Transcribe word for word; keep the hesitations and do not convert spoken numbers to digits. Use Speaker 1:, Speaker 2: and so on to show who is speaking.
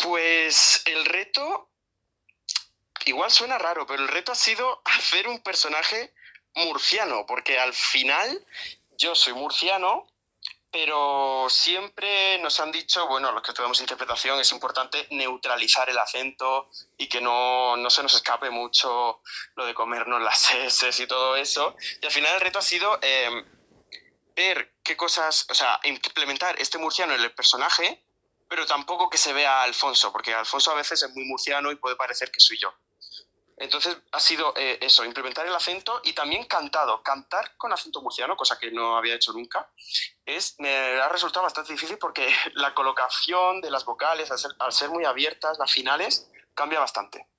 Speaker 1: Pues el reto, igual suena raro, pero el reto ha sido hacer un personaje murciano, porque al final yo soy murciano, pero siempre nos han dicho, bueno, los que tenemos interpretación, es importante neutralizar el acento y que no, no se nos escape mucho lo de comernos las eses y todo eso. Y al final el reto ha sido eh, ver qué cosas, o sea, implementar este murciano en el personaje, pero tampoco que se vea a Alfonso, porque Alfonso a veces es muy murciano y puede parecer que soy yo. Entonces ha sido eh, eso, implementar el acento y también cantado. Cantar con acento murciano, cosa que no había hecho nunca, es, me ha resultado bastante difícil porque la colocación de las vocales, al ser, al ser muy abiertas, las finales, cambia bastante.